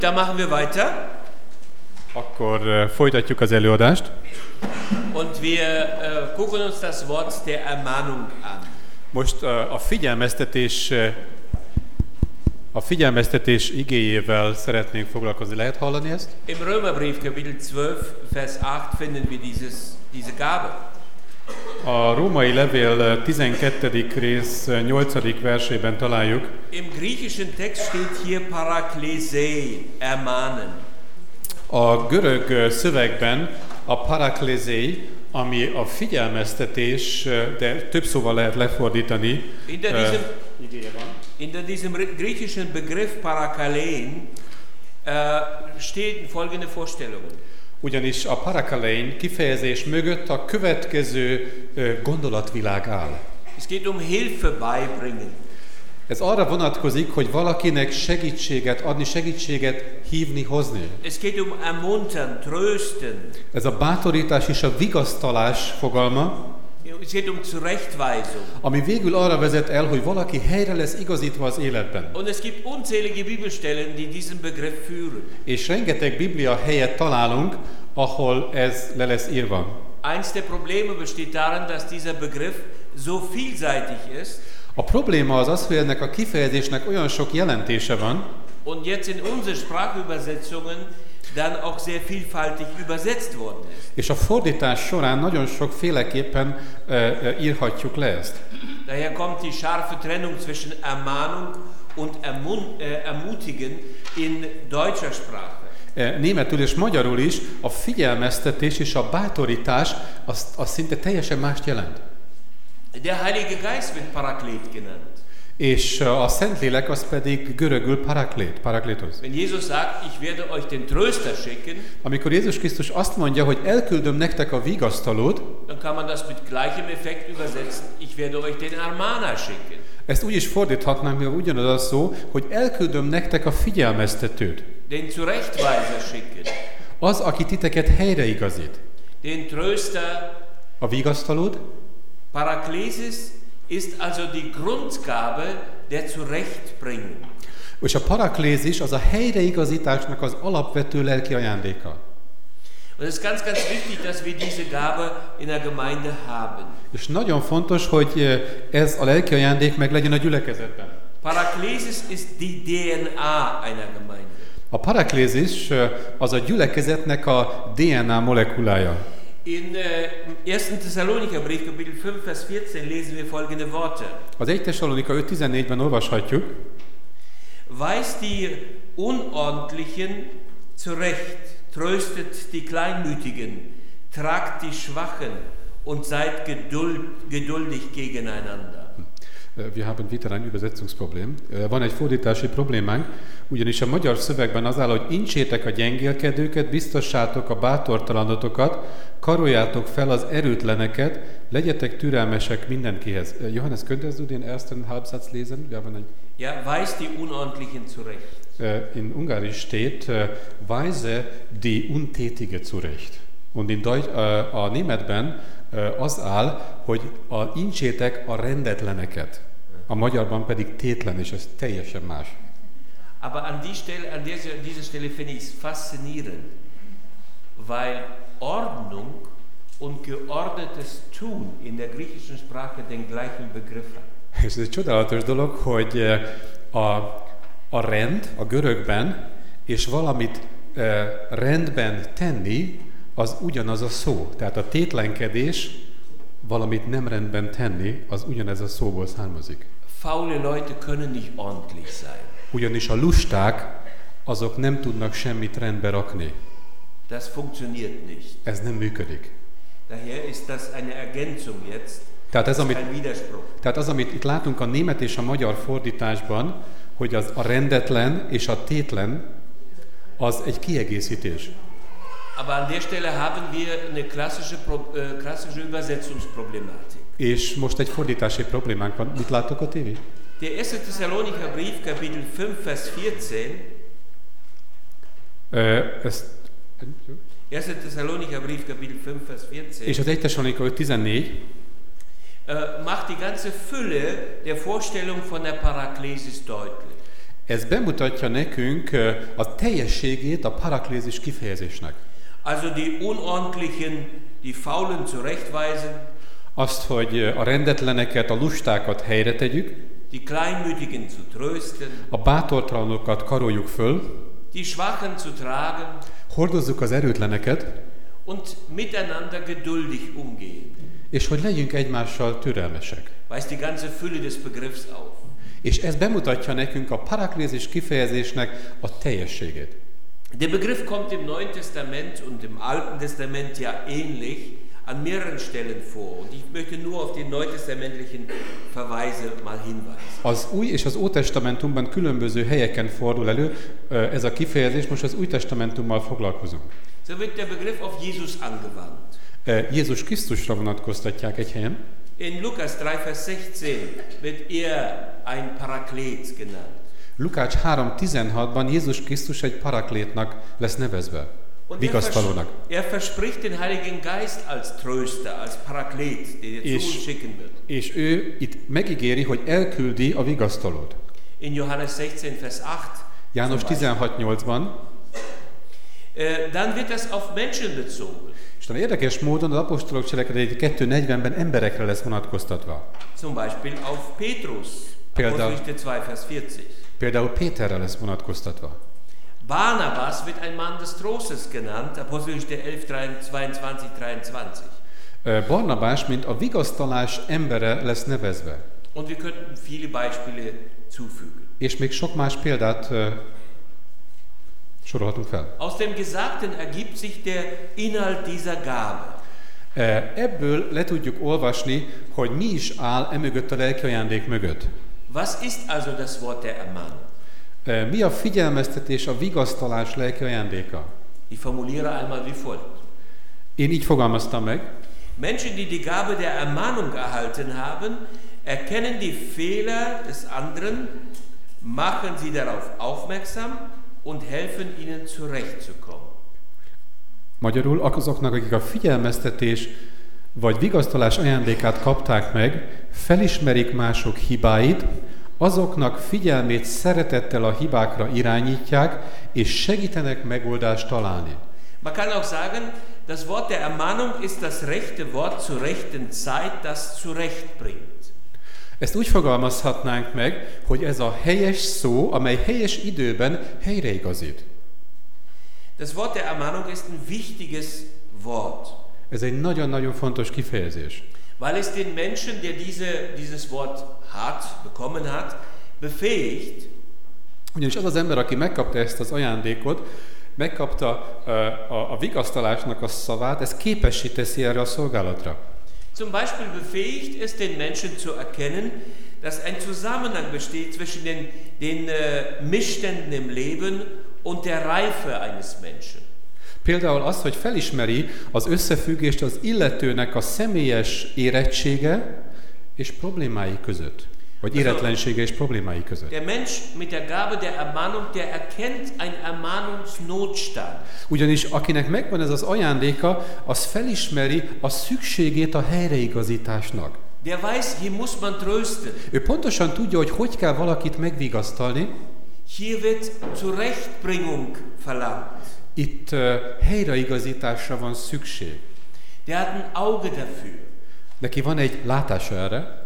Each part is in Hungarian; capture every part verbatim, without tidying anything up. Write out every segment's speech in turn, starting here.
Da machen wir weiter. Akkor uh, folytatjuk az előadást. Und wir uh, gucken uns das Wort der Ermahnung an. Most uh, a figyelmeztetés uh, a figyelmeztetés igéjével szeretnénk foglalkozni. Lehet hallani ezt? Im Römerbrief Kapitel zwölf Vers acht finden wir dieses diese Gabe. A római levél tizenkettedik rész nyolcadik versében találjuk. Im griechischen Text steht hier paraklesein, ermahnen. A görög szövegben a paraklesein, ami a figyelmeztetés, de több szóval lehet lefordítani. Hinter diesem, hinter diesem griechischen Begriff parakalein uh, stehen folgende Vorstellungen. Ugyanis a parakalein kifejezés mögött a következő gondolatvilág áll. Es geht um Hilfe beibringen. Ez arra vonatkozik, hogy valakinek segítséget adni, segítséget hívni, hozni. Es geht um ermuntern, trösten. Ez a bátorítás és a vigasztalás fogalma. Es geht um Zurechtweisung. Ami végül arra vezet el, hogy valaki helyre lesz igazítva az életben. Und es gibt unzählige Bibelstellen, die diesen Begriff führen. És rengeteg Biblia helyet találunk, ahol ez le lesz írva. Eins der Probleme besteht darin, dass dieser Begriff so vielseitig ist. A probléma az az, hogy ennek a kifejezésnek olyan sok jelentése van. Und jetzt in unsere Sprachübersetzungen dann auch sehr vielfältig übersetzt worden ist. És a fordítás során nagyon sokféleképpen uh, uh, írhatjuk le ezt. Daher kommt die scharfe Trennung zwischen Ermahnung und ermun- äh, Ermutigen in deutscher Sprache. Németül és magyarul is a figyelmeztetés és a bátorítás az, az szinte teljesen mást jelent. Der Heilige Geist wird Paraklet genannt. És a Szentlélek az pedig görögül paraklét, paraklétos. Wenn Jesus sagt, ich werde euch den Tröster schicken, amikor Jézus Krisztus azt mondja, hogy elküldöm nektek a vigasztalót, dann kann man das mit gleichem Effekt übersetzen, ich werde euch den Ermahner schicken. Ezt úgy is fordíthatnánk, mivel ugyanaz a szó, hogy elküldöm nektek a figyelmeztetőt. Den Zurechtweiser schicken. Az, aki titeket helyreigazít. Den Tröster. A vigasztalót. Paraklesis ist also die Grundgabe der Zurechtbringung. És a paraklézis az a helyreigazításnak az alapvető lelki ajándéka. Und es ist ganz, ganz wichtig, dass wir diese Gabe in der Gemeinde haben. És nagyon fontos, hogy ez a lelki ajándék meg legyen a gyülekezetben. Paraklesis ist die D N A einer Gemeinde. A paraklézis az a gyülekezetnek a dé en á molekulája. In äh, ersten Thessalonicher Brief, Kapitel fünf, Vers vierzehn lesen wir folgende Worte. Az Első Tesszalonika öt tizennégyben olvashatjuk. Weist die Unordentlichen zurecht, tröstet die Kleinmütigen, tragt die Schwachen und seid geduld, geduldig gegeneinander. Wir haben wieder ein Übersetzungsproblem. Van egy fordítási problémánk, ugyanis a magyar szövegben az áll, hogy incsétek a gyengélkedőket, biztossátok a bátortalanotokat, karoljátok fel az erőtleneket, legyetek türelmesek mindenkihez. Johannes, könntest du den ersten Halbsatz lesen? Wir haben ein Ja, weist die Unordentlichen zurecht. In Ungarisch steht, weise die Untätige zurecht. Und in Deutsch, a németben az áll, hogy a incsétek a rendetleneket. A magyarban pedig tétlen, és ez teljesen más. Aber an die Stelle, an dieser, dieser Stelle finde ich es faszinierend, weil Ordnung und geordnetes Tun in der griechischen Sprache den gleichen Begriff hat. És ez egy csodálatos dolog, hogy a, a rend a görögben, és valamit e, rendben tenni, az ugyanaz a szó. Tehát a tétlenkedés, valamit nem rendben tenni, az ugyanez a szóból származik. Faule Leute können nicht ordentlich sein. Ugyanis a lusták, azok nem tudnak semmit rendbe rakni. Das funktioniert nicht. Ez nem működik. Daher ist das eine Ergänzung jetzt. Tehát, ez, amit, kein Widerspruch. tehát az, amit itt látunk a német és a magyar fordításban, hogy az a rendetlen és a tétlen, az egy kiegészítés. Aber an der Stelle haben wir eine klassische, äh, klassische Übersetzungsproblematik. És most egy fordítási problémánk van. Mit látok a tévé? Der erste Thessalonicher Brief, Kapitel fünf, Vers vierzehn. Uh, ezt, erste Thessalonicher Brief, Kapitel fünf, Vers vierzehn. És az Első Tesszalonika öt tizennégy. Uh, macht die ganze Fülle der Vorstellung von der Paraklesis deutlich. Ez bemutatja nekünk a teljességét a paraklézis kifejezésnek. Also die Unordentlichen, die Faulen zurechtweisen, Azt, hogy a rendetleneket, a lustákat helyre tegyük, die Kleinmütigen zu trösten, a bátortalanokat karoljuk föl, die Schwachen zu tragen hordozzuk az erőtleneket, und miteinander geduldig umgehen. és hogy legyünk egymással türelmesek. Weist die ganze Fülle des Begriffs auf. És ez bemutatja nekünk a paraklézis kifejezésnek a teljességét. Der Begriff kommt im Neuen Testament und im Alten Testament ja ähnlich an mehreren Stellen vor. Und ich möchte nur auf die neutestamentlichen Verweise mal hinweisen. Az Új és az Ótestamentumban különböző helyeken fordul elő ez a kifejezés, most az Új Testamentummal foglalkozunk. So wird der Begriff auf Jesus angewandt. Jézus Krisztusra vonatkoztatják egy helyen. In Lukas drei Vers sechzehn wird er ein Paraklet genannt. Lukács három tizenhatban Jézus Krisztus egy paraklétnak lesz nevezve, vigasztalónak. Er verspricht den Heiligen Geist als Tröster, als Paraklet, den er zu uns schicken wird. És ő itt megígéri, hogy elküldi a vigasztalót. In Johannes sechzehn Vers acht. János tizenhat nyolcban. Dann wird das auf Menschen bezogen. És érdekes módon az apostolok cselekedetei kettő negyvenben emberekre lesz vonatkoztatva. Zum Beispiel auf Petrus. Apostelgeschichte zwei Vers vierzig. Például Péterre lesz vonatkoztatva. Barnabas wird ein Mann des Trostes genannt, Apostelgeschichte elf zweiundzwanzig dreiundzwanzig. Barnabás, mint a vigasztalás embere lesz nevezve. Und wir könnten viele Beispiele zufügen. És még sok más példát uh, sorolhatunk fel. Aus dem Gesagten ergibt sich der Inhalt dieser Gabe. Ebből le tudjuk olvasni, hogy mi is áll emögött a lelki ajándék mögött. Was ist also das Wort der Ermahnung? Mi a figyelmeztetés, a vigasztalás lelki ajándéka? Ich formuliere einmal wie folgt. Én így fogalmaztam meg. Menschen, die die Gabe der Ermahnung erhalten haben, erkennen die Fehler des anderen, machen sie darauf aufmerksam und helfen ihnen zurechtzukommen. Magyarul azoknak, akik a figyelmeztetés vagy vigasztalás ajándékát kapták meg, felismerik mások hibáit, azoknak figyelmét szeretettel a hibákra irányítják, és segítenek megoldást találni. Man kann auch sagen, das Wort der Ermahnung ist das rechte Wort zur rechten Zeit, das zurechtbringt. Ezt úgy fogalmazhatnánk meg, hogy ez a helyes szó, amely helyes időben helyreigazít. Das Wort der Ermahnung ist ein wichtiges Wort. Ez egy nagyon-nagyon fontos kifejezés. Weil es den Menschen, der diese, dieses Wort hat, bekommen hat, befähigt. Ugyanis az az ember, aki megkapta ezt az ajándékot, megkapta a, a, a vigasztalásnak a szavát, ez képessé teszi erre a szolgálatra. Zum Beispiel befähigt es den Menschen zu erkennen, dass ein Zusammenhang besteht zwischen den, den uh, Missständen im Leben und der Reife eines Menschen. Például az, hogy felismeri az összefüggést az illetőnek a személyes érettsége és problémái között, vagy éretlensége és problémái között. Der Mensch mit der Gabe der Ermahnung, der erkennt einen Ermahnungsnotstand. Ugyanis akinek megvan ez az ajándéka, az felismeri a szükségét a helyreigazításnak. Der weiß, hier muss man trösten. Ő pontosan tudja, hogy hogy kell valakit megvigasztalni. Hier wird Zurechtbringung verlangt. Itt uh, helyreigazításra van szükség. Der hat ein Auge dafür. Neki van egy látása erre.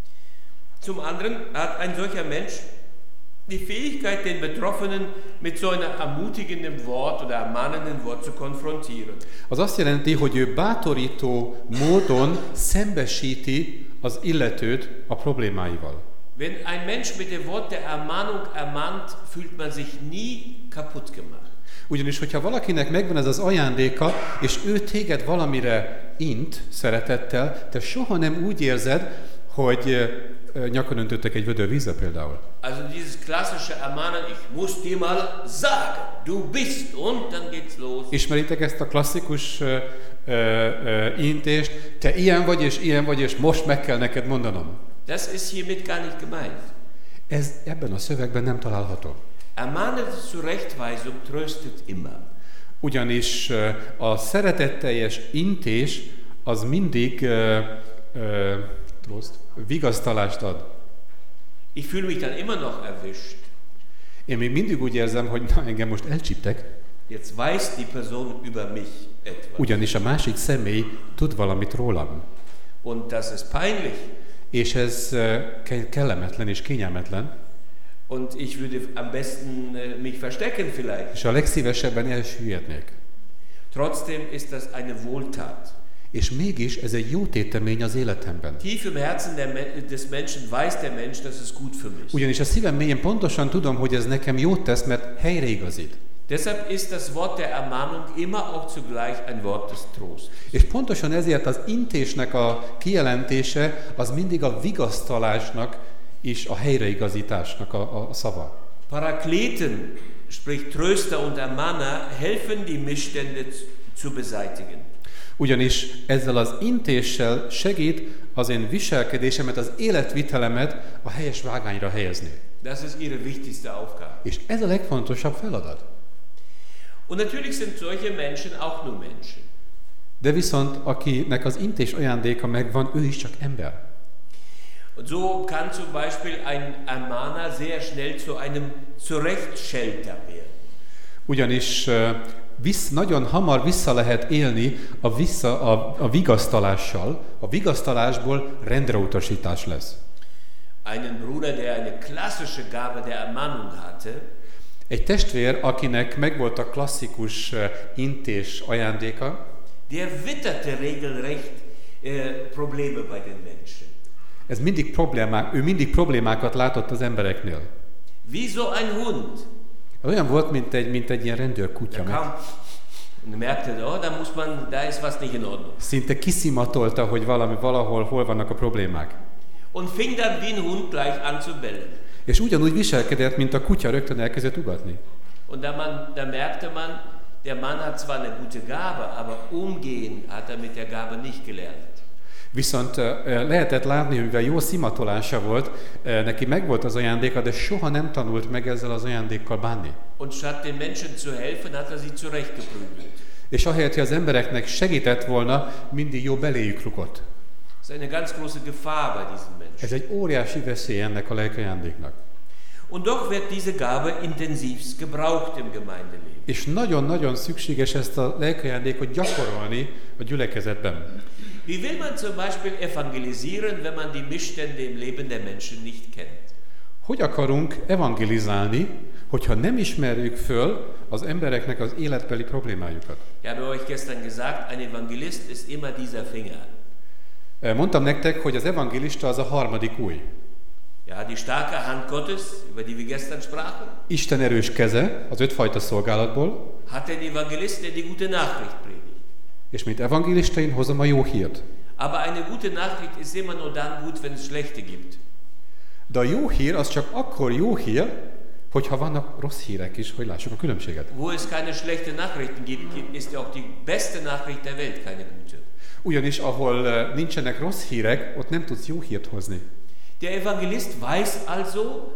Zum anderen hat ein solcher Mensch die Fähigkeit, den Betroffenen mit so einem ermutigenden Wort oder ermahnenden Wort zu konfrontieren. Az azt jelenti, hogy ő bátorító módon szembesíti az illetőt a problémáival. Wenn ein Mensch mit dem Wort der Ermahnung ermahnt, fühlt man sich nie kaputt gemacht. Ugyanis, hogyha valakinek megvan ez az ajándéka, és ő téged valamire int szeretettel, te soha nem úgy érzed, hogy nyakon öntöttek egy vödör vízre például. Also dieses klassische Ermahnen, ich muss dir mal sagen, du bist, und dann geht's los. Ismeritek ezt a klasszikus uh, uh, intést, te ilyen vagy és ilyen vagy, és most meg kell neked mondanom. Das ist hiermit gar nicht gemeint. Ez ebben a szövegben nem található. Ermahnende Zurechtweisung tröstet immer. Ugyanis uh, a szeretetteljes intés az mindig uh, uh, trost, vigasztalást ad. Ich fühle mich dann immer noch erwischt. Én még mindig úgy érzem, hogy na, engem most elcsíptek, Jetzt weiß die Person über mich etwas. ugyanis a másik személy tud valamit rólam. Und das ist peinlich. És ez eh, ke- kellemetlen és kényelmetlen, Und ich würde am besten äh, mich verstecken vielleicht. és a legszívesebben elsüllyednék. Trotzdem ist das eine Wohltat. És mégis ez egy jó tétemény az életemben. Tief im Herzen der, Me- des Menschen weiß der Mensch, das ist gut für mich. Ugyanis a szívem mélyén pontosan tudom, hogy ez nekem jót tesz, mert helyreigazít. Deshalb ist das Wort der Ermahnung immer auch zugleich ein Wort des Trosts. És pontosan ezért az intésnek a kijelentése az mindig a vigasztalásnak és a helyreigazításnak a, a szava. Parakleten, sprich Tröster und Ermahner, helfen die Missstände zu beseitigen. Ugyanis ezzel az intéssel segít az én viselkedésemet, az életvitelemet a helyes vágányra helyezni. Das ist ihre wichtigste Aufgabe. És ez a legfontosabb feladat. Und natürlich sind solche Menschen auch nur Menschen. De viszont akinek az intés ajándéka megvan, ő is csak ember. Und so kann zum Beispiel ein Ermahner sehr schnell zu einem Zurechtschelter werden. Ugyanis uh, visz, nagyon hamar vissza lehet élni a, vissza, a, a vigasztalással. A vigasztalásból rendreutasítás lesz. Einen Bruder, der eine klassische Gabe der Ermahnung hatte, Egy testvér, akinek megvolt a klasszikus uh, intés ajándéka, der witterte regelrecht äh, Probleme bei den Menschen. ez mindig problémák, ő mindig problémákat látott az embereknél. Wie so ein Hund. Olyan volt, mint egy, mint egy ilyen rendőrkutya. Der Meg kam und merkte, oh, da muss man, da ist was nicht in Ordnung. szinte kiszimatolta, hogy valami, valahol hol vannak a problémák. Und fing dann wie ein Hund gleich an zu bellen. És ugyanúgy viselkedett, mint a kutya, rögtön elkezdett ugatni. Und da, man, da merkte man, der Mann hat zwar eine gute Gabe, aber umgehen hat er mit der Gabe nicht gelernt. Viszont lehetett látni, hogy mivel jó szimatolása volt, neki megvolt az ajándéka, de soha nem tanult meg ezzel az ajándékkal bánni. Und statt den Menschen zu helfen, hat er sie zurechtgeprügelt. És ahelyett, hogy az embereknek segített volna, mindig jó beléjük rukott. Das ist eine ganz große Gefahr bei diesen Menschen. Ez egy óriási veszély ennek a lelkiajándéknak. Und doch wird diese Gabe intensivst gebraucht im Gemeindeleben. És nagyon-nagyon szükséges ezt a lelkiajándékot gyakorolni a gyülekezetben. Wie will man zum Beispiel evangelisieren, wenn man die Missstände im Leben der Menschen nicht kennt? Hogy akarunk evangelizálni, hogyha nem ismerjük föl az embereknek az életbeli problémájukat? Ich habe euch gestern gesagt, ein Evangelist ist immer dieser Finger. Mondtam nektek, hogy az evangelista az a harmadik ujj. Ja, die starke Hand Gottes, über die wir gestern sprachen, Isten erős keze az ötfajta szolgálatból, hat den Evangelisten, der die gute Nachricht predigt. és mint evangelista én hozom a jó hírt. Aber eine gute Nachricht ist immer nur dann gut, wenn es schlechte gibt. De a jó hír az csak akkor jó hír, hogyha vannak rossz hírek is, hogy lássuk a különbséget. Wo es keine schlechte Nachrichten gibt, ist auch die beste Nachricht der Welt keine gute. Ugyanis ahol nincsenek rossz hírek, ott nem tudsz jó hírt hozni. Der Evangelist weiß also,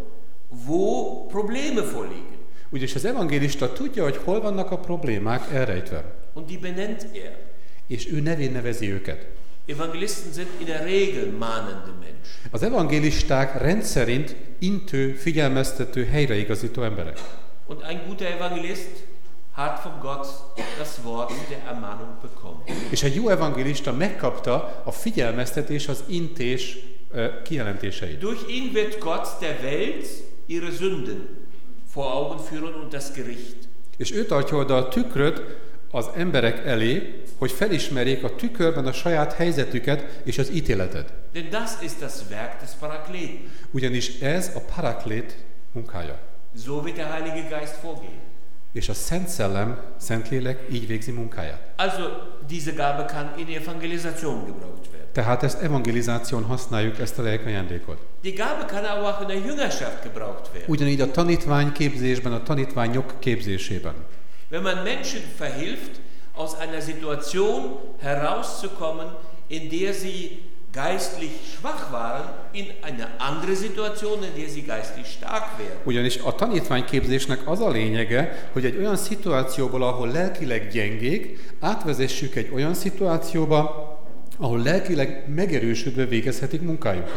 wo Probleme vorliegen. Ugyanis az evangélista tudja, hogy hol vannak a problémák elrejtve. Und die benennt er. És ő nevén nevezi őket. Evangelisten sind in der Regel mahnende Menschen. Az evangélisták rendszerint intő, figyelmeztető, helyreigazító emberek. Und ein guter Evangelist hat von Gott das Wort der Ermahnung bekommen. És egy jó evangélista megkapta a figyelmeztetés, az intés uh, kijelentéseit. Durch ihn wird Gott der Welt ihre Sünden vor Augen führen und das Gericht. És ő tartja oda a tükröt az emberek elé, hogy felismerjék a tükörben a saját helyzetüket és az ítéletet. Denn das ist das Werk des Parakleten. Ugyanis ez a paraklét munkája. So wird der Heilige Geist vorgehen. És a Szent Szellem, Szentlélek így végzi munkáját. Also diese Gabe kann in Evangelisation gebraucht werden. Tehát ezt evangelizáción használjuk, ezt a lelkajándékot. Die Gabe kann aber auch in der Jüngerschaft gebraucht werden. Ugyanígy a tanítványképzésben, a tanítványok képzésében. Wenn man Menschen verhilft, aus einer Situation herauszukommen, in der sie geistlich schwach waren, in eine andere Situation, in der sie geistlich stark werden. Ugyanis a tanítványképzésnek az a lényege, hogy egy olyan szituációból, ahol lelkileg gyengék, átvezessük egy olyan szituációba, ahol lelkileg megerősödve végezhetik munkájukat.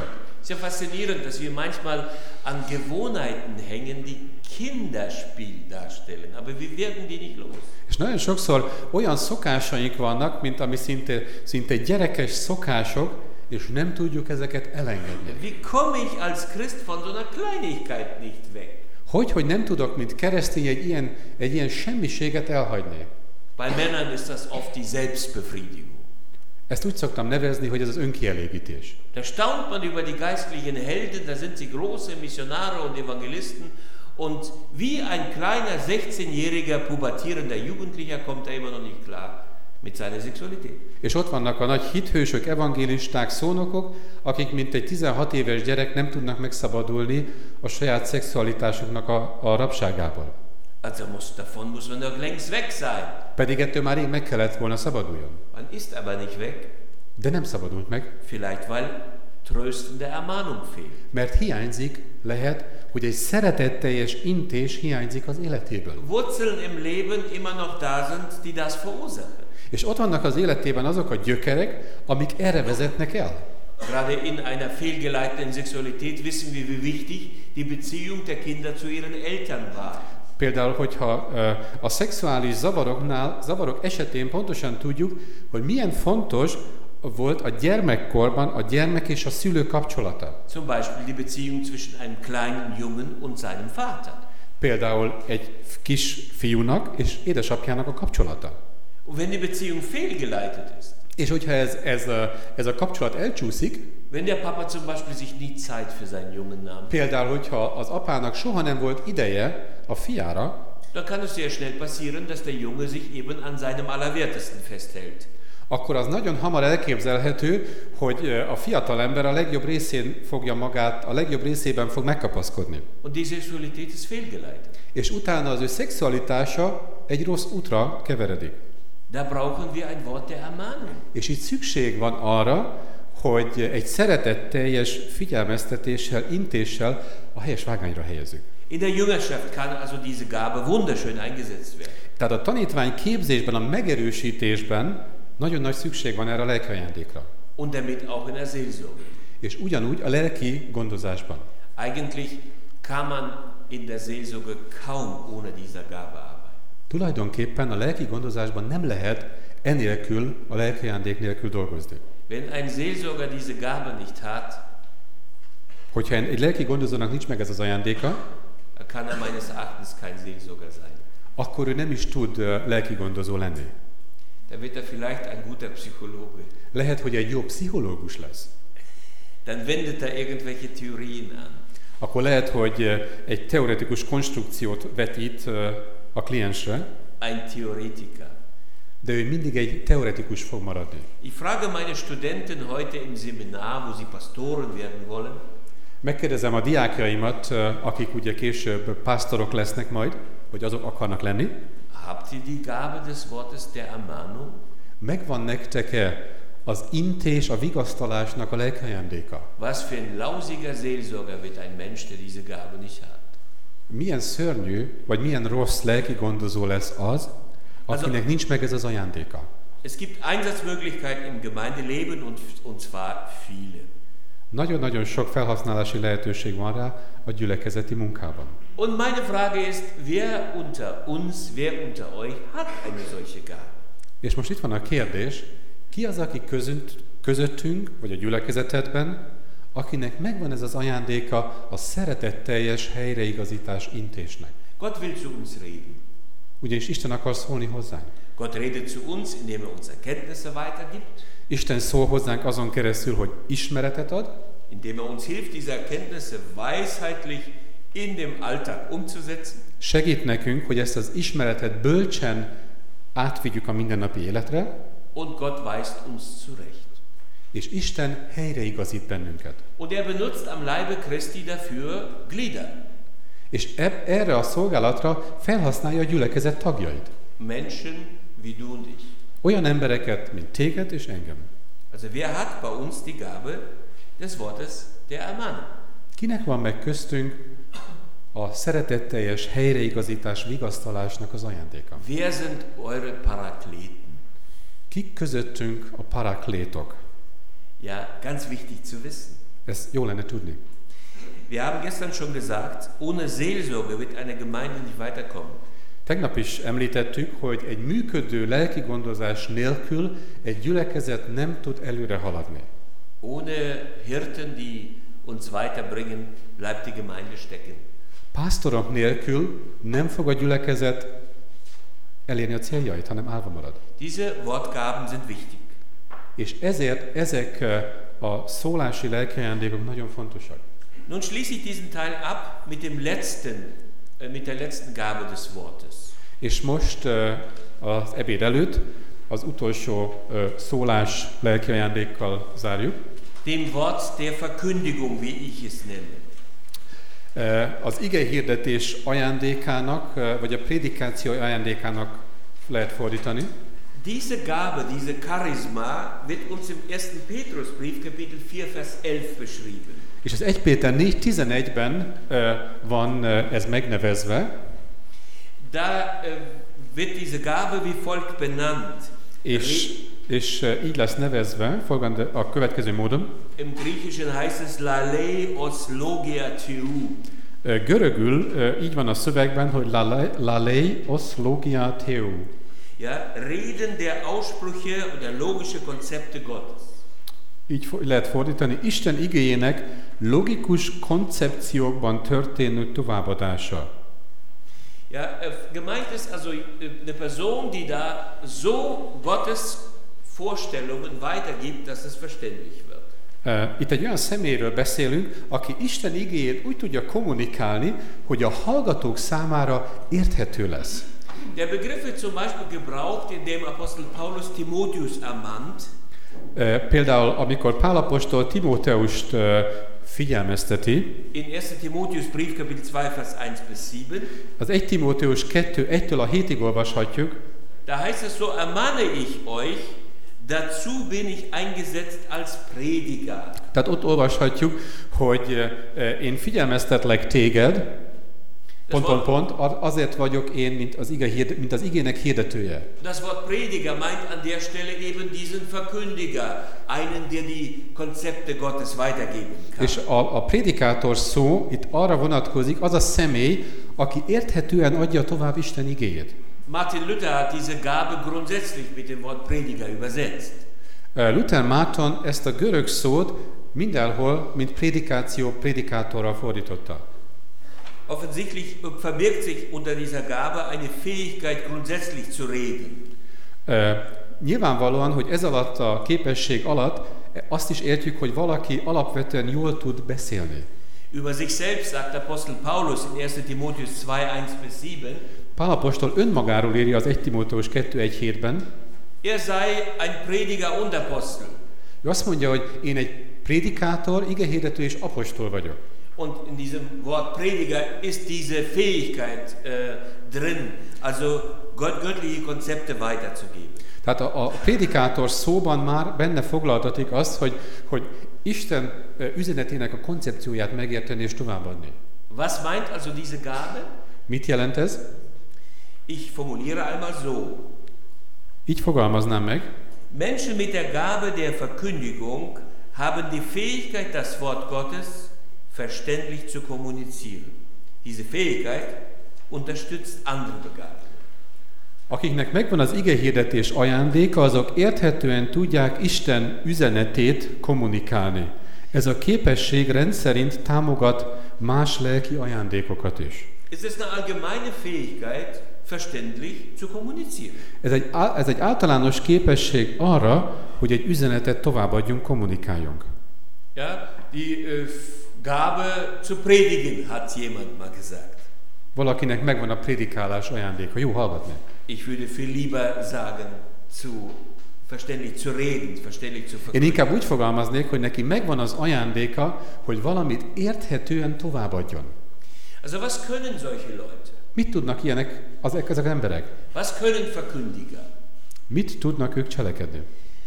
Es ist ja faszinierend, dass wir manchmal an Gewohnheiten hängen, die Kinderspiel darstellen, aber wir werden die nicht los. És nagyon sokszor olyan szokásaink vannak, mint ami szinte, szinte gyerekes szokások, és nem tudjuk ezeket elengedni. Wie komme ich als Christ von so einer Kleinigkeit nicht weg? Hogy, hogy nem tudok, mint keresztény egy ilyen, egy ilyen semmiséget elhagyni? Bei Männern ist das oft die Selbstbefriedigung. Ezt úgy szoktam nevezni, hogy ez az önkielégítés. Da staunt man über die geistlichen Helden, da sind sie große Missionare und Evangelisten und wie ein kleiner sechzehnjähriger pubertierender Jugendlicher kommt er immer noch nicht klar mit seiner Sexualität. És ott vannak a nagy hithősök, evangélisták, szónokok, akik mint egy tizenhat éves gyerek nem tudnak megszabadulni a saját szexualitásuknak a, a rabságából. Also muss, davon muss man doch längst weg sein. Pedig ettől már rég meg kellett volna szabaduljon. Man ist aber nicht weg. De nem szabadult meg. Vielleicht weil tröstende Ermahnung fehlt. Mert hiányzik, lehet, hogy egy szeretetteljes intés hiányzik az életéből. Wurzeln im Leben immer noch da sind, die das verursachen. És ott vannak az életében azok a gyökerek, amik erre vezetnek el. Gerade in einer fehlgeleiteten Sexualität wissen wir, wie wichtig die Beziehung der Kinder zu ihren Eltern war. Például, hogyha a szexuális zavaroknál, zavarok esetén pontosan tudjuk, hogy milyen fontos volt a gyermekkorban a gyermek és a szülő kapcsolata. Zum Beispiel die Beziehung zwischen einem kleinen Jungen und seinem Vater. Például egy kis fiúnak és édesapjának a kapcsolata. Und wenn die Beziehung fehlgeleitet ist, és hogyha ez, ez, a, ez a kapcsolat elcsúszik, wenn der Papa zum Beispiel sich nie Zeit für seinen Jungen nahm, például, hogyha az apának soha nem volt ideje a fiára, dann kann es sehr schnell passieren, dass der Junge sich eben an seinem Allerwertesten festhält. Akkor az nagyon hamar elképzelhető, hogy a fiatal ember a legjobb részén fogja magát, a legjobb részében fog megkapaszkodni. Und die Sexualität ist fehlgeleitet. És utána az ő szexualitása egy rossz útra keveredik. Da brauchen wir ein Wort der Ermahnung. És itt szükség van arra, hogy egy szeretetteljes figyelmeztetéssel, intéssel a helyes vágányra helyezzük. In der Jüngerschaft kann also diese Gabe wunderschön eingesetzt werden. Tehát a tanítvány képzésben, a megerősítésben nagyon nagy szükség van erre a lelki ajándékra. Und damit auch in der Seelsorge. És ugyanúgy a lelki gondozásban. Eigentlich kann man in der Seelsorge kaum ohne diese Gabe arbeiten. Tulajdonképpen a lelki gondozásban nem lehet enélkül, a lelki ajándék nélkül dolgozni. Wenn ein Seelsorger diese Gabe nicht hat, hogyha egy lelki gondozónak nincs meg ez az ajándéka, kann er meines Erachtens kein Seelsorger sein. Akkor ő nem is tud lelki gondozó lenni. Da wird er vielleicht ein guter Psychologe. Lehet, hogy egy jó pszichológus lesz. Dann wendet er irgendwelche Theorien an. Akkor lehet, hogy egy teoretikus konstrukciót vetít a kliensre. Ein Theoretiker. De ő mindig egy teoretikus fog maradni. Ich frage meine Studenten heute im Seminar, wo sie Pastoren werden wollen. Megkérdezem a diákjaimat, akik ugye később pásztorok lesznek majd, vagy azok akarnak lenni. Habt ihr die Gabe des Wortes der Ermahnung? Megvan nektek-e az intés, a vigasztalásnak a lelki ajándéka? Was für ein lausiger Seelsorger wird ein Mensch, der diese Gabe nicht hat? Milyen szörnyű, vagy milyen rossz lelki gondozó lesz az, akinek nincs meg ez az ajándéka? Es gibt Einsatzmöglichkeiten im Gemeindeleben und, und zwar viele. Nagyon-nagyon sok felhasználási lehetőség van rá a gyülekezeti munkában. Und meine Frage ist, wer unter uns, wer unter euch hat eine solche Gabe? És most itt van a kérdés, ki az, aki között, közöttünk, vagy a gyülekezetedben, akinek megvan ez az ajándéka a szeretetteljes helyreigazítás intésnek. Gott will zu uns reden. Ugyanis Isten akar szólni hozzánk. Gott redet zu uns, indem er uns Erkenntnisse weitergibt. Isten szól hozzánk azon keresztül, hogy ismeretet ad. Indem er uns hilft, diese Erkenntnisse weisheitlich in dem Alltag umzusetzen. Segít nekünk, hogy ezt az ismeretet bölcsen átvigyük a mindennapi életre. Und Gott weist uns zurecht. És Isten helyreigazít bennünket. Und er benutzt am Leibe Christi dafür Glieder. És erre a szolgálatra felhasználja a gyülekezet tagjait. Menschen wie du und ich. Olyan embereket, mint téged és engem. Also wer hat bei uns die Gabe des Wortes der Ermahnung? Kinek van meg köztünk a szeretetteljes helyreigazítás, vigasztalásnak az ajándéka? Wer sind eure Parakleten? Kik közöttünk a paraklétok? Ja, ganz wichtig zu wissen. Ez jó lenne tudni. Wir haben gestern schon gesagt, ohne Seelsorge wird eine Gemeinde nicht weiterkommen. Tegnap is említettük, hogy egy működő lelki gondozás nélkül egy gyülekezet nem tud előre haladni. Ohne Hirten, die uns weiterbringen, bleibt die Gemeinde stecken. Pásztorok nélkül nem fog a gyülekezet elérni a céljait, hanem állva marad. Diese Wortgaben sind wichtig. És ezért ezek a szólási lelki ajándékok nagyon fontosak. Nun schließe ich diesen Teil ab mit dem letzten, äh, mit der letzten Gabe des Wortes. És most uh, az ebéd előtt az utolsó uh, szólás lelki ajándékkal zárjuk. Dem Wort der Verkündigung, wie ich es nenne. Uh, az ige hirdetés ajándékának, uh, vagy a prédikáció ajándékának lehet fordítani. Diese Gabe, diese Charisma wird uns im ersten Petrusbrief, Kapitel vier, Vers elf beschrieben. És az első Péter négy tizenegyben uh, van uh, ez megnevezve. Da uh, wird diese Gabe wie folgt benannt. És, és uh, így lesz nevezve, folgende, a következő módon. Im Griechischen heißt es lalei os logia theou. Uh, görögül uh, így van a szövegben, hogy lalei os logia theou. Ja, Reden der Aussprüche und der logische Konzepte Gottes. Így lehet fordítani, Isten igéjének logikus koncepciókban történő továbbadása. Ja, gemeint ist also eine Person, die da so Gottes Vorstellungen weitergibt, dass es verständlich wird. Itt egy olyan személyről beszélünk, aki Isten igéjét úgy tudja kommunikálni, hogy a hallgatók számára érthető lesz. Der Begriff wird zum Beispiel gebraucht, indem Apostel Paulus Timotheus ermahnt. Például, amikor Pál apostol Timóteust figyelmezteti. In erster Timotheus Brief, Kapitel zwei, Vers eins bis sieben. Az első Timóteus kettő egytől a hétig olvashatjuk. Da heißt es so, ermahne ich euch, dazu bin ich eingesetzt als Prediger. Tehát ott olvashatjuk, hogy én figyelmeztetlek téged, Pont, pont, pont, azért vagyok én, mint az, ige, mint az igének hirdetője. Das Wort Prediger meint an der Stelle eben diesen Verkündiger, einen, der die Konzepte Gottes weitergeben kann. És a, a prédikátor szó itt arra vonatkozik, az a személy, aki érthetően adja tovább Isten igéjét. Martin Luther hat diese Gabe grundsätzlich mit dem Wort Prediger übersetzt. Luther Márton ezt a görög szót mindenhol, mint prédikáció, prédikátorral fordította. Offensichtlich verbirgt sich unter dieser Gabe eine Fähigkeit, grundsätzlich zu reden. Uh, nyilvánvalóan, hogy ez alatt a képesség alatt azt is értjük, hogy valaki alapvetően jól tud beszélni. Über sich selbst sagt Apostel Paulus in erster Timotheus zwei, eins bis sieben. Pál apostol önmagáról írja az első Timóteus kettő, egy hétben. Er sei ein Prediger und Apostel. Ő azt mondja, hogy én egy prédikátor, igehirdető és apostol vagyok. Und in diesem Wort Prediger ist diese Fähigkeit äh, drin, also gott, göttliche Konzepte weiterzugeben. Tehát a, a prédikátor szóban már benne foglaltatik azt, hogy, hogy Isten üzenetének a koncepcióját megérteni és továbbadni. Was meint also diese Gabe? Mit jelent ez? Ich formuliere einmal so. Így fogalmaznám meg. Menschen mit der Gabe der Verkündigung haben die Fähigkeit, das Wort Gottes verständlich zu kommunizieren. Diese Fähigkeit unterstützt andere Begabungen. Akiknek megvan az igehirdetés ajándéka, azok érthetően tudják Isten üzenetét kommunikálni. Ez a képesség rendszerint támogat más lelki ajándékokat is. Es ist eine allgemeine Fähigkeit, verständlich zu kommunizieren. Ez egy, ez egy általános képesség arra, hogy egy üzenetet továbbadjunk, kommunikáljunk. Ja, die äh, Gabe zu predigen, hat jemand mal gesagt. Valakinek megvan a prédikálás ajándéka. Jó hallgatni. Ich würde viel lieber sagen, zu verständlich zu reden, verständlich zu verkünden. Én inkább úgy fogalmaznék, hogy neki megvan az ajándéka, hogy valamit érthetően továbbadjon. Also was können solche Leute? Mit tudnak ilyenek ezek az emberek? Was können Verkündiger? Mit tudnak ők cselekedni?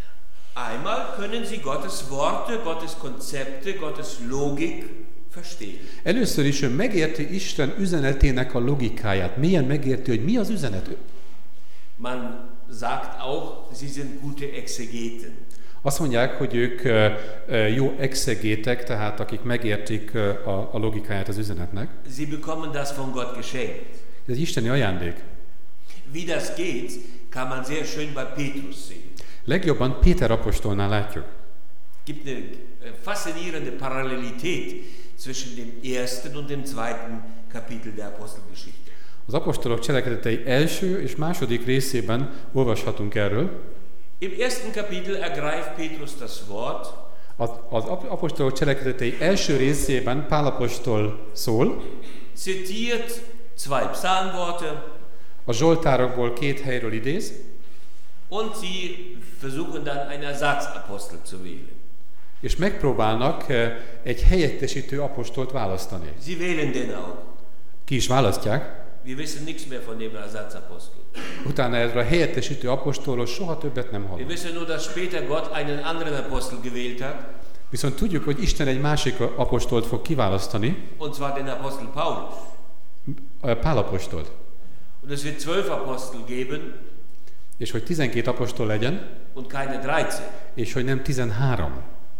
Einmal können sie Gottes Worte, Gottes Konzepte, Gottes Logik verstehen. Először is ő megérti Isten üzenetének a logikáját. Milyen megérti, hogy mi az üzenet? Man sagt auch, sie sind gute Exegeten. Azt mondják, hogy ők jó exegétek, tehát akik megértik a, a logikáját az üzenetnek. Sie bekommen das von Gott geschenkt. Ez egy isteni ajándék. Wie das geht, kann man sehr schön bei Petrus sehen. Legjobban Péter apostolnál látjuk. Gibt eine faszinierende Parallelität zwischen dem ersten und dem zweiten Kapitel der Apostelgeschichte. Az apostolok cselekedetei első és második részében olvashatunk erről. Im ersten Kapitel ergreift Petrus das Wort. Az, az apostolok cselekedetei első részében Pál apostol szól. Zitiert zwei Psalmworte. A Zsoltárokból két helyről idéz. Und sie versuchen dann einen Ersatzapostel zu wählen. És megpróbálnak egy helyettesítő apostolt választani. Sie wählen den auch. Ki is választják. Wir wissen nichts mehr von dem Ersatzapostel. Utána erről a helyettesítő apostolról soha többet nem Wir hallunk. wissen nur, dass später Gott einen anderen Apostel gewählt hat. Viszont tudjuk, hogy Isten egy másik apostolt fog kiválasztani. Und zwar den Apostel Paulus. Pál apostolt. Und es wird zwölf Apostel geben. És hogy tizenkét apostol legyen. Und keine dreizehn. És hogy nem tizenhárom.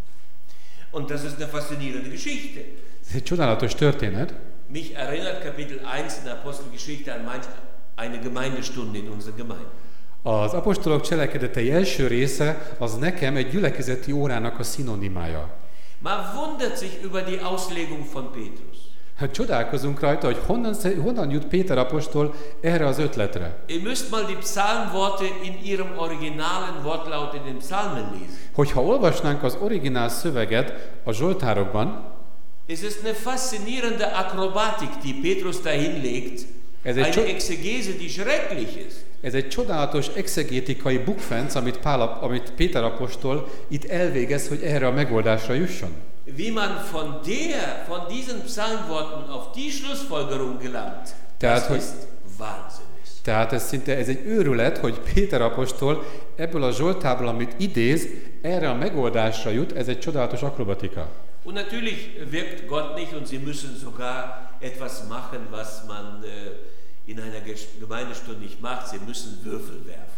Und das ist eine faszinierende Geschichte. Ez egy csodálatos történet. Mich erinnert Kapitel eins in der Apostelgeschichte an manch eine Gemeindestunde in unserer Gemeinde. Az apostolok cselekedetei első része az nekem egy gyülekezeti órának a szinonimája. Man wundert sich über die Auslegung von Petrus. Hát csodálkozunk rajta, hogy honnan, honnan jut Péter apostol erre az ötletre. Ihr müsst mal die Psalmworte in ihrem originalen Wortlaut in den Psalmen lesen. Hogyha olvasnánk az originál szöveget a Zsoltárokban, es ist eine faszinierende Akrobatik, die Petrus da hinlegt, eine Exegese, die schrecklich ist. Ez egy csodálatos exegétikai bukfenc, amit, Pál, amit Péter apostol itt elvégez, hogy erre a megoldásra jusson. Wie man von der, von diesen Psalmworten auf die Schlussfolgerung gelangt, tehát, das ist wahnsinnig. Tehát ez szinte ez egy őrület, hogy Péter apostol ebből a Zsoltárból, amit idéz, erre a megoldásra jut, ez egy csodálatos akrobatika. Und natürlich wirkt Gott nicht und sie müssen sogar etwas machen, was man in einer Gemeindestunde nicht macht, sie müssen Würfel werfen.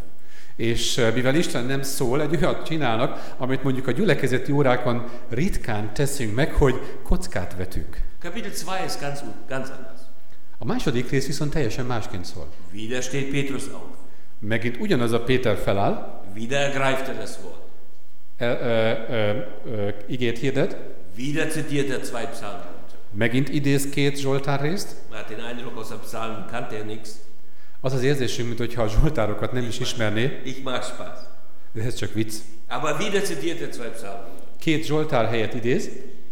És mivel Isten nem szól, egy olyat csinálnak, amit mondjuk a gyülekezeti órákon ritkán teszünk meg, hogy kockát vetünk. Kapitel zwei ist ganz, ganz anders. A második rész viszont teljesen másként szól. Wieder steht Petrus auf. Megint ugyanaz a Péter feláll. Wieder ergreift er das Wort. E, e, e, e, igét hirdet. Wieder zitiert er zwei Psalmen. Megint idéz két Zsoltár részt. Man hat den Eindruck, aus der Psalmen kannte er nichts. Az az érzésünk, mintha a Zsoltárokat nem is ismerné. Ich mag Spaß. De ez csak vicc. Aber wieder zitiert er zwei Psalmen. Két Zsoltár helyet idéz.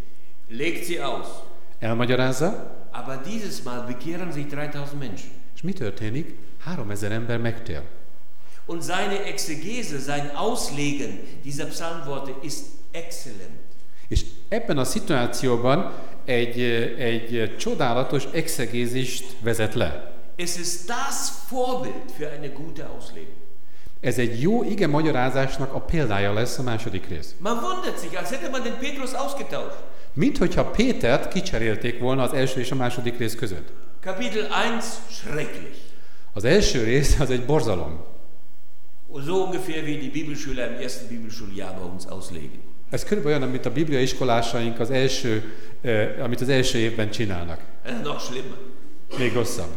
Legt sie aus. Elmagyarázza. Aber dieses Mal bekehren sich dreitausend Menschen. És mi történik? háromezer ember megtér. Und seine Exegese, sein Auslegen dieser Psalmworte ist exzellent. És ebben a szituációban egy, egy csodálatos exegézist vezet le. Es ist das Vorbild für eine gute Auslegung. Ez egy jó ige magyarázásnak a példája lesz a második rész. Man wundert sich, als hätte man den Petrus ausgetauscht. Mint hogyha Pétert kicserélték volna az első és a második rész között. Kapitel eins, schrecklich. Az első rész az egy borzalom. So ungefähr wie die Bibelschüler im ersten Bibelschuljahr bei uns auslegen. Ez körülbelül olyan, mint a bibliaiskolásaink az első, eh, amit az első évben csinálnak. Noch schlimmer. Még rosszabb.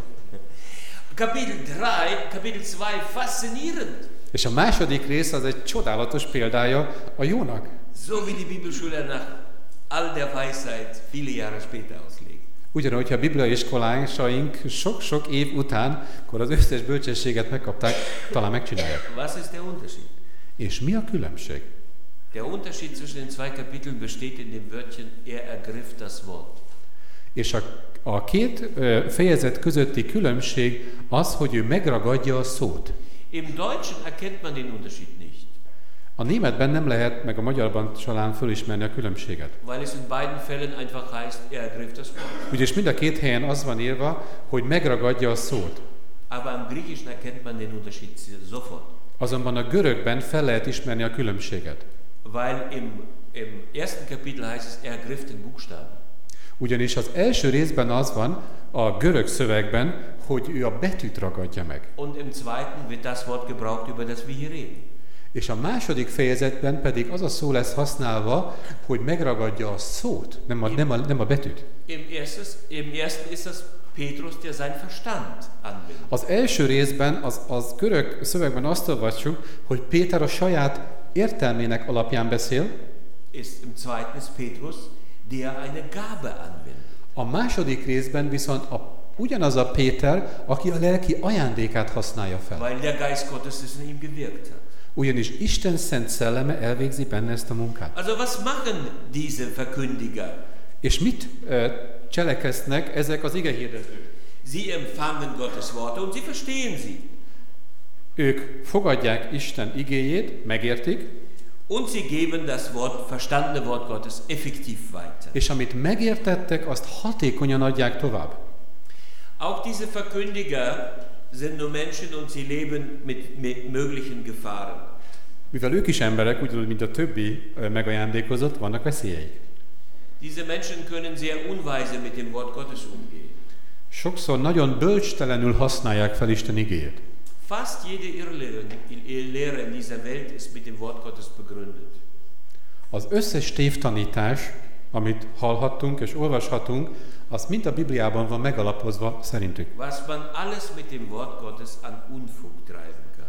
Kapitel drei, Kapitel zwei, faszinierend. És a második rész az egy csodálatos példája a jónak. So wie die Bibelschüler nach all der Weisheit viele Jahre später auslegen. Ugyanúgy, ha a bibliaiskolásaink sok-sok év után, akkor az összes bölcsességet megkapták, talán megcsinálják. Was ist der Unterschied? És mi a különbség? Der Unterschied zwischen den zwei Kapiteln besteht in dem Wörtchen, er ergriff das Wort. És a, a két ö, fejezet közötti különbség az, hogy ő megragadja a szót. Im Deutschen erkennt man den Unterschied nicht. A németben nem lehet, meg a magyarban talán fölismerni a különbséget. Weil es in beiden Fällen einfach heißt, er ergriff das Wort. Ugyanis mind a két helyen az van írva, hogy megragadja a szót. Aber im Griechischen erkennt man den Unterschied sofort. Azonban a görögben fel lehet ismerni a különbséget. Weil im, im ersten Kapitel heißt es, er ergriff den Buchstaben. Ugyanis az első részben az van a görög szövegben, hogy ő a betűt ragadja meg. Und im zweiten wird das Wort gebraucht, über das wir hier reden. És a második fejezetben pedig az a szó lesz használva, hogy megragadja a szót, nem a, nem a, nem a betűt. Im erstes, im ersten ist das Petrus, der sein Verstand anwendet. Az első részben, az, az görög szövegben azt olvassuk, hogy Péter a saját értelmének alapján beszél. Ist im zweiten ist Petrus, der eine Gabe anwendet. A második részben viszont a, ugyanaz a Péter, aki a lelki ajándékát használja fel. Weil der Geist Gottes es in ihm gewirkt hat. Ugyanis Isten szent szelleme elvégzi benne ezt a munkát. Also was machen diese Verkündiger? És mit uh, cselekeznek ezek az igehirdetők? Sie empfangen Gottes Worte und sie verstehen sie. Ők fogadják Isten igéjét, megértik, und sie geben das Wort, verstandene Wort Gottes effektiv weiter. És amit megértettek, azt hatékonyan adják tovább. Auch diese Verkündiger sind nur Menschen und sie leben mit, mit möglichen Gefahren. Mivel ők is emberek, ugyanúgy, mint a többi megajándékozott, vannak veszélyeik. Diese Menschen können sehr unweise mit dem Wort Gottes umgehen. Sokszor nagyon bölcstelenül használják fel Isten igéjét. Fast jede Irrlehre in dieser Welt ist mit dem Wort Gottes begründet. Az összes tévtanítás, amit hallhattunk és olvashatunk, az mind a Bibliában van megalapozva szerintük. Was man alles mit dem Wort Gottes an Unfug treiben kann.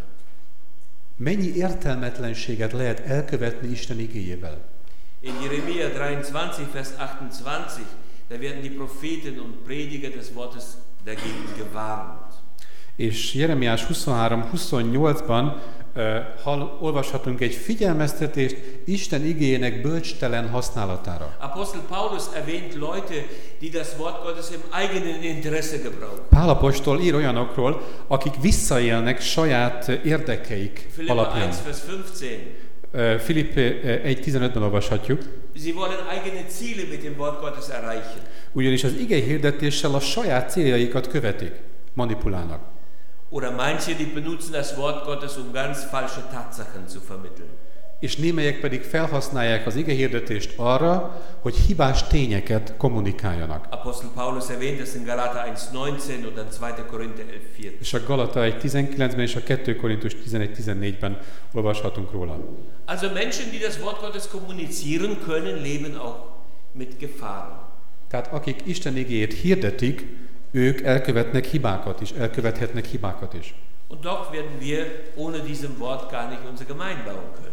Mennyi értelmetlenséget lehet elkövetni Isten igéjével? In Jeremia dreiundzwanzig, Vers achtundzwanzig, da werden die Propheten und Prediger des Wortes dagegen gewarnt. És Jeremiás huszonhárom huszonnyolcban uh, hall, olvashatunk egy figyelmeztetést Isten igéjének bölcstelen használatára. Apostel Paulus erwähnt Leute, die das Wort Gottes im eigenen Interesse gebrauchen. Pál apostol ír olyanokról, akik visszaélnek saját érdekeik alapján. eins, Vers fünfzehn. Uh, Filippe egy tizenötben olvashatjuk. Sie wollen eigene Ziele mit dem Wort Gottes erreichen. Ugyanis az ige hirdetéssel a saját céljaikat követik, manipulálnak. Oder manche, die benutzen das Wort Gottes, um ganz falsche Tatsachen zu vermitteln. És némelyek pedig felhasználják az igehirdetést arra, hogy hibás tényeket kommunikáljanak. Apostel Paulus erwähnt das in Galater eins neunzehn und dann zweiter Korinther elf vier. És a Galata egy tizenkilencben és a kettő Korintus tizenegy tizennégyben olvashatunk róla. Also Menschen, die das Wort Gottes kommunizieren können, leben auch mit Gefahren. Tehát akik Isten igéjét hirdetik, ők elkövetnek hibákat is, elkövethetnek hibákat is. Und doch werden wir ohne diesem Wort gar nicht unsere Gemeinde bauen können.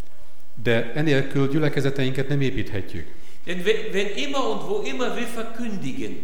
De enélkül gyülekezeteinket nem építhetjük. Denn wenn immer und wo immer wir verkündigen,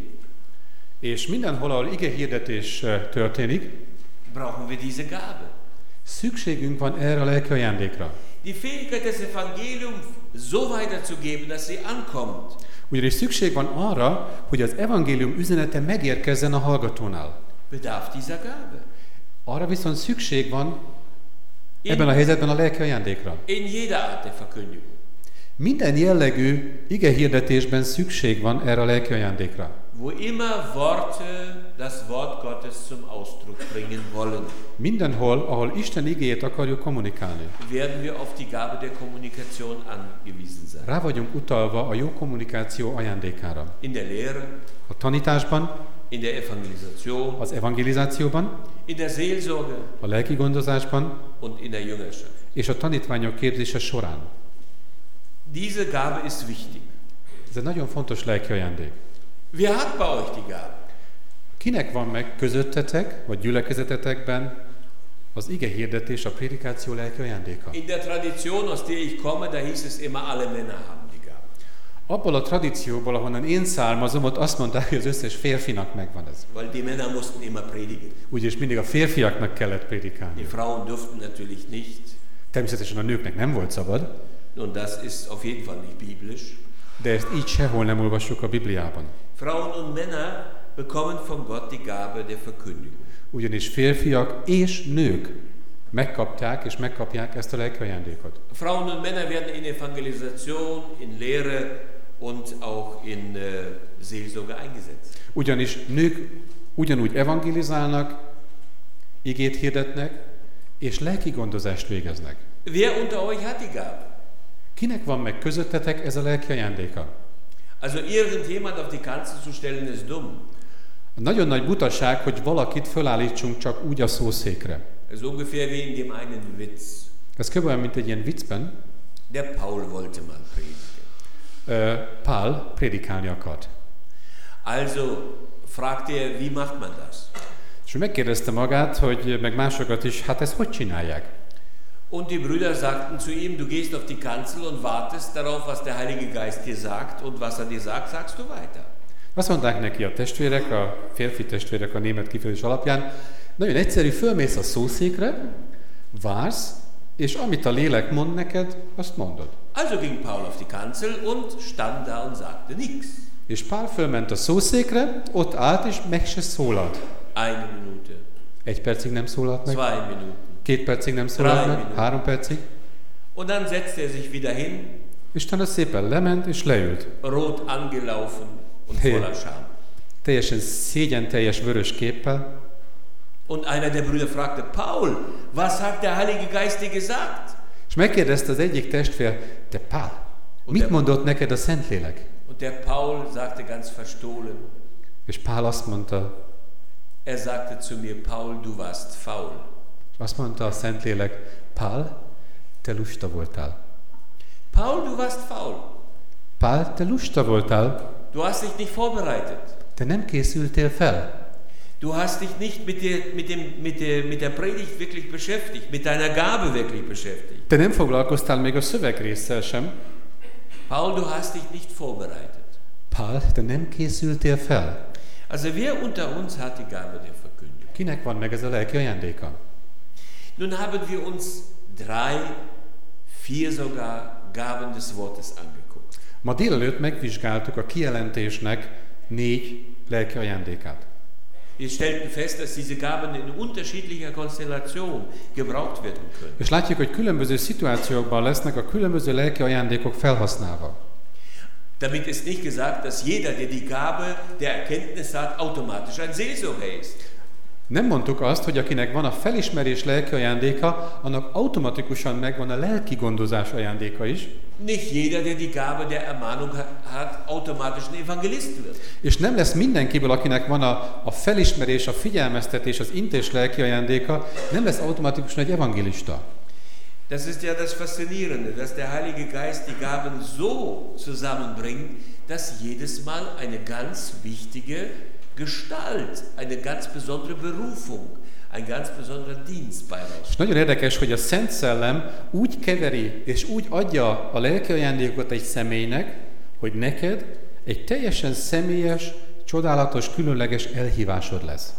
és mindenhol, ahol igehirdetés történik, brauchen wir diese Gabe. Szükségünk van erre a lelki ajándékra. Die Fähigkeit des Evangeliums so weiterzugeben, dass sie ankommt. Ugyanis szükség van arra, hogy az evangélium üzenete megérkezzen a hallgatónál. Bedarf dieser Gabe. Arra viszont szükség van ebben a helyzetben a lelki ajándékra. In jeder Art der Verkündigung. Minden jellegű igehirdetésben szükség van erre a lelki ajándékra. Wo immer Worte das Wort Gottes zum Ausdruck bringen wollen. Mindenhol, ahol Isten igéjét akarjuk kommunikálni. Werden wir auf die Gabe der Kommunikation angewiesen sein. Rá vagyunk utalva a jó kommunikáció ajándékára. In der Lehre, a tanításban, in der Evangelisation, az evangelizációban, in der Seelsorge, a lelki gondozásban und in der Jüngerschaft. És a tanítványok képzése során. Diese Gabe ist wichtig. Ez egy nagyon fontos lelki ajándék. Wer hat bei euch die Gabe? Kinek van meg közöttetek, vagy gyülekezetetekben az ige hirdetés, a prédikáció lelki ajándéka? In der Tradition, aus der ich komme, da hieß es immer, alle Männer haben die Gabe. Abból a tradícióból, ahonnan én származom, ott azt mondták, hogy az összes férfinak megvan ez. Weil die Männer mussten immer predigen. Úgyis mindig a férfiaknak kellett prédikálni. Die Frauen durften natürlich nicht. Természetesen a nőknek nem volt szabad. Und das ist auf jeden Fall nicht biblisch. De ezt így sehol nem olvassuk a Bibliában. Frauen und Männer bekommen von Gott die Gabe der Verkündigung. Ugyanis férfiak és nők megkapták és megkapják ezt a lelki ajándékot. Frauen und Männer werden in Evangelisation, in Lehre und auch in uh, Seelsorge eingesetzt. Ugyanis nők ugyanúgy evangelizálnak, igét hirdetnek, és lelki gondozást végeznek. Wer unter euch hat die Gabe? Kinek van meg közöttetek ez a lelki ajándéka? Also irgendjemand auf die Kanzel zu stellen ist dumm. Nagyon nagy butaság, hogy valakit fölállítsunk csak úgy a szószékre. Es ist ungefähr wie in dem einen Witz. Ez kb. Olyan, mint egy ilyen viccben. Der Paul wollte mal predigen. Uh, Pál prédikálni akart. Also fragte er, wie macht man das? És megkérdezte magát, hogy meg másokat is, hát ezt hogy csinálják? Und die Brüder sagten zu ihm, du gehst auf die Kanzel und wartest darauf, was der Heilige Geist dir sagt, und was er dir sagt, sagst du weiter. Azt mondták neki a testvérek, a férfi testvérek a német kifejezés alapján, nagyon egyszerű, fölmész a szószékre, vársz, és amit a lélek mond neked, azt mondod. Also ging Paul auf die Kanzel und stand da und sagte nichts. És Pál fölment a szószékre, ott állt, és meg se szólalt. Eine Minute. Egy percig nem szólalt meg. Zwei Minuten. Két percig nem szólalt meg. Három percig. Und dann setzte er sich wieder hin. És utána szépen lement, és leült. Rot angelaufen und Hey. voller Scham. Teljesen szégyen teljes vörös képpel. Und einer der Brüder fragte, Paul, was hat der Heilige Geist dir gesagt? És megkérdezte az egyik testvér, te Pál, mit mondott neked a Szentlélek? Und der Paul sagte ganz verstohlen, És Pál azt mondta, er sagte zu mir, Paul, du warst faul. azt mondta a Szentlélek, Pál, te lusta voltál. Paul, du warst faul. Pál, te lusta voltál. Du hast dich nicht vorbereitet. Te nem készültél fel. Du hast dich nicht mit der, mit dem, mit der, mit der Predigt wirklich beschäftigt, mit deiner Gabe wirklich beschäftigt. Te nem foglalkoztál még a szövegrésszel sem. Paul, du hast dich nicht vorbereitet. Pál, te nem készültél fel. Also wer unter uns hat die Gabe der Verkündigung? Kinek van meg ez a lelki ajándéka? Nun haben wir uns drei, vier sogar Gaben des Wortes angeguckt. Ma délelőtt megvizsgáltuk a kijelentésnek négy lelki ajándékát. Wir stellten fest, dass diese Gaben in unterschiedlicher Konstellation gebraucht werden können. És látjuk, hogy különböző szituációkban lesznek a különböző lelki ajándékok felhasználva. Damit ist nicht gesagt, dass jeder, der die Gabe der Erkenntnis hat, automatisch ein Seelsorger ist. Nem mondtuk azt, hogy akinek van a felismerés lelki ajándéka, annak automatikusan megvan a lelki gondozás ajándéka is. Nicht jeder, der die Gabe der Ermahnung hat, automatisch ein Evangelist wird. És nem lesz mindenkiből, akinek van a, a felismerés, a figyelmeztetés, az intés lelki ajándéka, nem lesz automatikusan egy evangélista. Das ist ja das Faszinierende, dass der Heilige Geist die Gaben so zusammenbringt, dass jedes Mal eine ganz wichtige Gestalt, eine ganz besondere Berufung, ein ganz besonderer Dienst beirauscht. És nagyon érdekes, hogy a Szent Szellem úgy keveri és úgy adja a lelki ajándékot egy személynek, hogy neked egy teljesen személyes, csodálatos, különleges elhívásod lesz.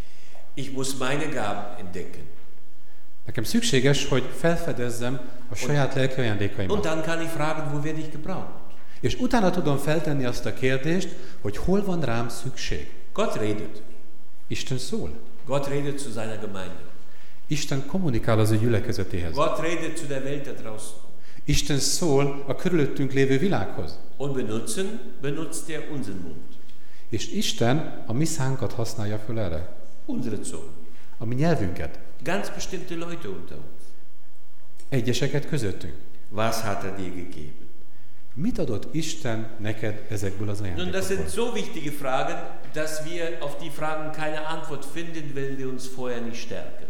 Ich muss meine Gaben entdecken. Nekem szükséges, hogy felfedezzem a saját lelki ajándékaimat. Und dann kann ich fragen, wo werde ich gebraucht? És utána tudom feltenni azt a kérdést, hogy hol van rám szükség. Gott redet. Isten szól. Gott redet zu seiner Gemeinde. Isten kommunikál az ő gyülekezetéhez. Gott redet zu der Welt da draußen. Isten szól a körülöttünk lévő világhoz. Und benutzen, benutzt er unseren Mund. És Isten a mi szánkat használja föl erre. Unsere Zunge. A mi nyelvünket. Ganz bestimmte Leute unter uns. Egyeseket közöttünk. Was hat er dir gegeben? Mit adott Isten neked ezekből az Nun, das ajándékokból? sind so wichtige Fragen, dass wir auf die Fragen keine Antwort finden, wenn wir uns vorher nicht stärken.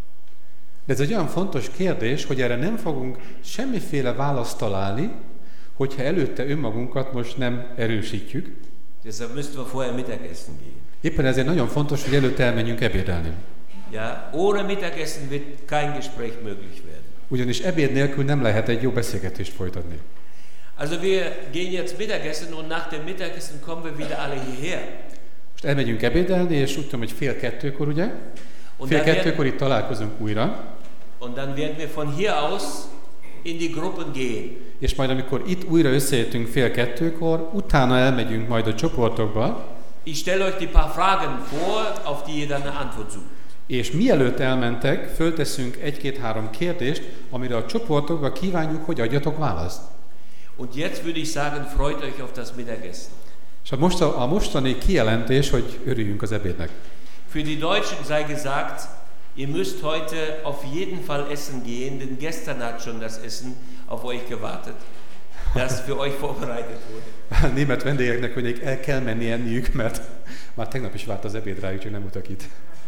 De ez egy olyan fontos kérdés, hogy erre nem fogunk semmiféle választ találni, hogyha előtte önmagunkat most nem erősítjük. Deshalb müssten wir vorher Mittagessen gehen. Éppen ezért nagyon fontos, hogy előtte elmenjünk ebédelni. Ja, ohne Mittagessen wird kein Gespräch möglich werden. Ugyanis ebéd nélkül nem lehet egy jó beszélgetést folytatni. Also wir gehen jetzt Mittagessen und nach dem Mittagessen kommen wir wieder alle hierher. Most elmegyünk ebédelni, és úgy tudom, hogy fél kettőkor, ugye? Fél kettőkor itt találkozunk újra. Und dann werden wir von hier aus in die Gruppen gehen. És majd amikor itt újra összejöttünk fél kettőkor, utána elmegyünk majd a csoportokba. Ich stelle euch die paar Fragen vor, auf die ihr dann eine Antwort sucht. És mielőtt elmentek, fölteszünk egy-két-három kérdést, amire a csoportokba kívánjuk, hogy adjatok választ. Und jetzt würde ich sagen, freut euch auf das Mittagessen. És a, most a, a mostani kijelentés, hogy örüljünk az ebédnek. Für die Deutschen sei gesagt, ihr müsst heute auf jeden Fall essen gehen, denn gestern hat schon das Essen auf euch gewartet, das für euch vorbereitet wurde. A német vendégeknek, hogy el kell menni enniük, mert már tegnap is várt az ebéd rájuk, csak nem voltak itt.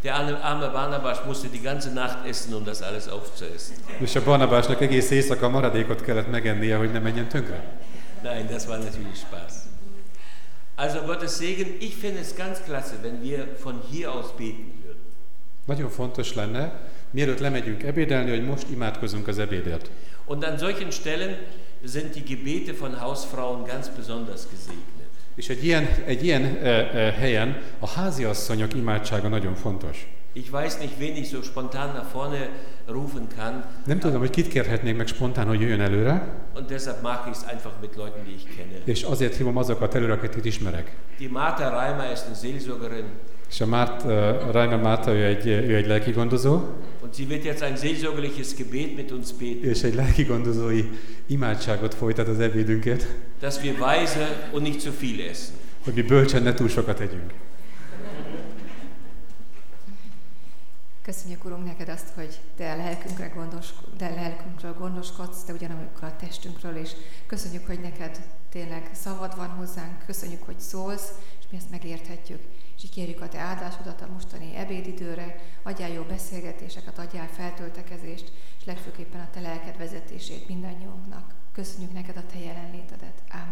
Der arme Barnabas musste die ganze Nacht essen, um das alles aufzuessen. És a Barnabásnak egész éjszaka maradékot kellett megennie, hogy ne menjen tönkre. Nein, das war natürlich Spaß. Also Gottes Segen, ich finde es ganz klasse, wenn wir von hier aus beten würden. Nagyon fontos lenne, mielőtt lemegyünk ebédelni, hogy most imádkozunk az ebédért. Und an solchen Stellen sind die Gebete von Hausfrauen ganz besonders gesegnet. És egy ilyen, egy ilyen e, e, helyen a háziasszonyok imádsága nagyon fontos. Ich weiß nicht, wen ich so spontan nach vorne rufen kann. Nem tudom, hogy kit kérhetnék meg spontán, hogy jöjjön előre. Und deshalb mache ich es einfach mit Leuten, die ich kenne. És azért hívom azokat előre, akiket ismerek. Die Martha Reimer ist eine Seelsorgerin. És a Márt, uh, Reimer Márta, ő egy, ő egy lelkigondozó. Und sie wird jetzt ein seelsorgerliches Gebet mit uns beten. És egy lelkigondozói imádságot folytat az ebédünkért. Dass wir weise und nicht zu viel essen. Hogy mi bölcsen ne túl sokat együnk. Köszönjük, Urunk, neked azt, hogy te a lelkünkre gondos, de lelkünkről gondoskodsz, de ugyanakkor a testünkről is. Köszönjük, hogy neked tényleg szavad van hozzánk, köszönjük, hogy szólsz, és mi ezt megérthetjük. És így kérjük a te áldásodat a mostani ebédidőre, adjál jó beszélgetéseket, adjál feltöltekezést, és legfőképpen a te lelked vezetését mindannyiunknak. Köszönjük neked a te jelenlétedet. Ámen.